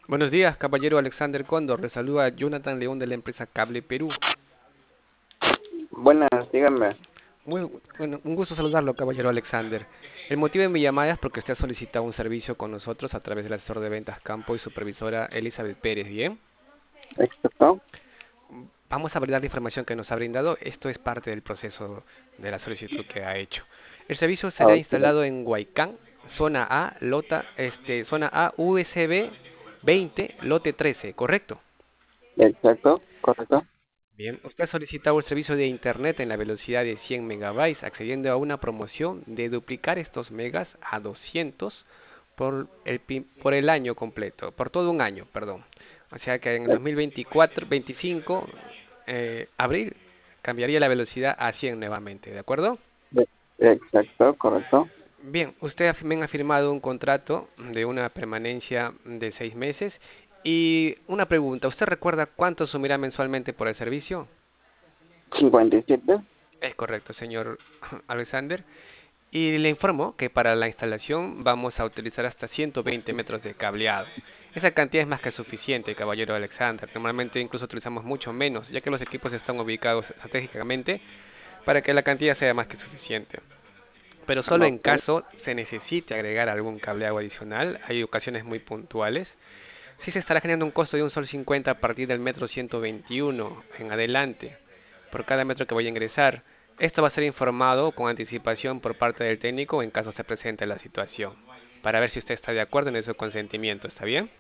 Buenos días, caballero Alexander Cóndor. Le saluda Jonathan León de la empresa Cable Perú. Buenas, dígame. Muy bueno, un gusto saludarlo, caballero Alexander. El motivo de mi llamada es porque usted ha solicitado un servicio con nosotros a través del asesor de ventas Campo y supervisora Elizabeth Pérez. Bien, Exacto. vamos a validar la información que nos ha brindado. Esto es parte del proceso de la solicitud que ha hecho. El servicio será Ok. instalado en Huaycán, zona A, zona A, USB 20, lote 13, ¿correcto? Exacto, correcto. Bien, usted ha solicitado el servicio de Internet en la velocidad de 100 megabytes, accediendo a una promoción de duplicar estos megas a 200 por el año completo, por todo un año, perdón. O sea que en el Eh, 2024, 25, abril, cambiaría la velocidad a 100 nuevamente, ¿de acuerdo? Exacto, correcto. Bien, usted también ha firmado un contrato de una permanencia de 6 meses. Y una pregunta, ¿usted recuerda cuánto sumirá mensualmente por el servicio? 57. Es correcto, señor Alexander. Y le informo que para la instalación vamos a utilizar hasta 120 metros de cableado. Esa cantidad es más que suficiente, caballero Alexander. Normalmente incluso utilizamos mucho menos, ya que los equipos están ubicados estratégicamente para que la cantidad sea más que suficiente. Pero solo en Ok. caso se necesite agregar algún cableado adicional, hay ocasiones muy puntuales. Sí se estará generando un costo de un sol 50 a partir del metro 121 en adelante por cada metro que voy a ingresar. Esto va a ser informado con anticipación por parte del técnico en caso se presente la situación, para ver si usted está de acuerdo en su consentimiento, ¿está bien?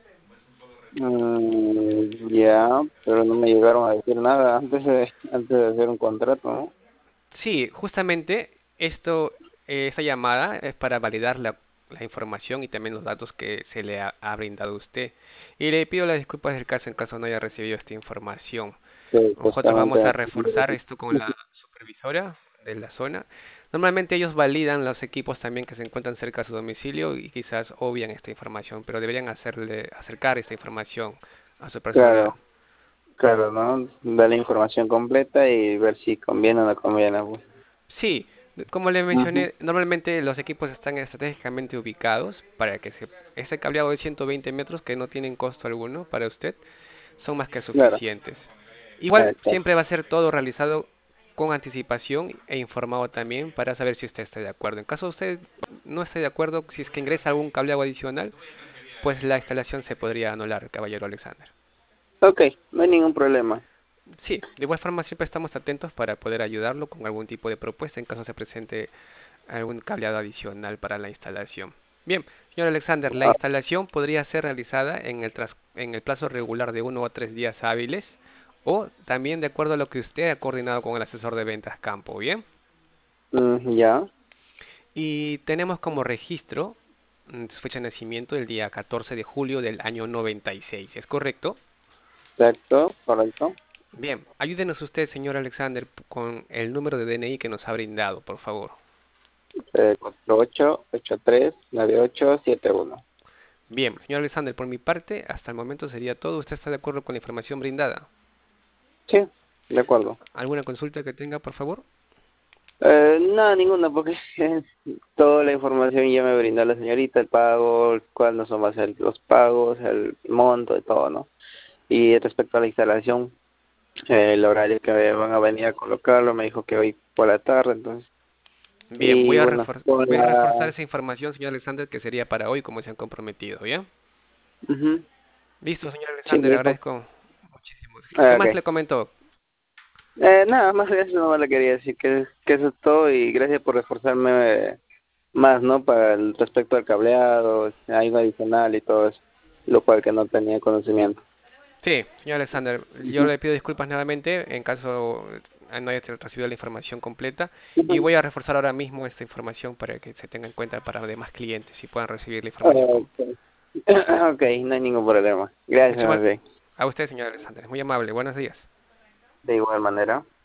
Ya, pero no me llegaron a decir nada antes de hacer un contrato, ¿no? Sí, justamente esta llamada es para validar la información y también los datos que se le ha brindado a usted. Y le pido las disculpas del caso en caso no haya recibido esta información. Que Nosotros vamos a supuestamente. reforzar esto con la supervisora de la zona. Normalmente ellos validan los equipos también que se encuentran cerca de su domicilio y quizás obvian esta información, pero deberían hacerle acercar esta información a su personal. Claro, claro, ¿no? Dar la información completa y ver si conviene o no conviene, pues. Sí, como le Ujú. mencioné, normalmente los equipos están estratégicamente ubicados para que ese cableado de 120 metros que no tienen costo alguno para usted son más que Claro, suficientes. Igual exacto. siempre va a ser todo realizado con anticipación e informado también para saber si usted está de acuerdo. En caso usted no esté de acuerdo, si es que ingresa algún cableado adicional, pues la instalación se podría anular, caballero Alexander. Ok, no hay ningún problema. Sí, de igual forma siempre estamos atentos para poder ayudarlo con algún tipo de propuesta en caso se presente algún cableado adicional para la instalación. Bien, señor Alexander, la Ah, instalación podría ser realizada en el plazo regular de 1 o 3 días hábiles o también de acuerdo a lo que usted ha coordinado con el asesor de ventas campo, ¿bien? ya, Y tenemos como registro su fecha de nacimiento el día 14 de julio del año 96, ¿es correcto? exacto, correcto. Bien, ayúdenos usted, señor Alexander, con el número de DNI que nos ha brindado, por favor. 48839871. Bien, señor Alexander, por mi parte, hasta el momento sería todo. ¿Usted está de acuerdo con la información brindada? Sí, de acuerdo. ¿Alguna consulta que tenga, por favor? No, ninguna, porque toda la información ya me brindó la señorita, el pago, cuándo son más los pagos, el monto y todo, ¿no? Y respecto a la instalación, el horario que van a venir a colocarlo, me dijo que hoy por la tarde, entonces. Bien, Y bueno, con voy a reforzar la. esa información, señor Alexander, que sería para hoy, como se han comprometido, ¿bien? Ujú. Listo, señor Sí, Alexander, me dijo. agradezco muchísimo. ¿Qué más Ok. le comentó? Nada más eso no le quería decir, que eso es todo y gracias por reforzarme más, ¿no? Para el respecto al cableado, algo adicional y todo eso, lo cual que no tenía conocimiento. Sí, señor Alexander, yo Ujú. le pido disculpas nuevamente en caso no haya recibido la información completa y Ujú. voy a reforzar ahora mismo esta información para que se tenga en cuenta para demás clientes y puedan recibir la información completa. Ok, ok, no hay ningún problema. Gracias, Mucho más José. a usted, señor Alexander, muy amable, buenos días. De igual manera.